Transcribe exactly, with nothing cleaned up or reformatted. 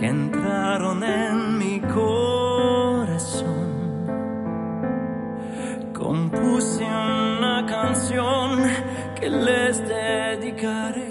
entraron en mi corazón. Compuse una canción que les dedicaré.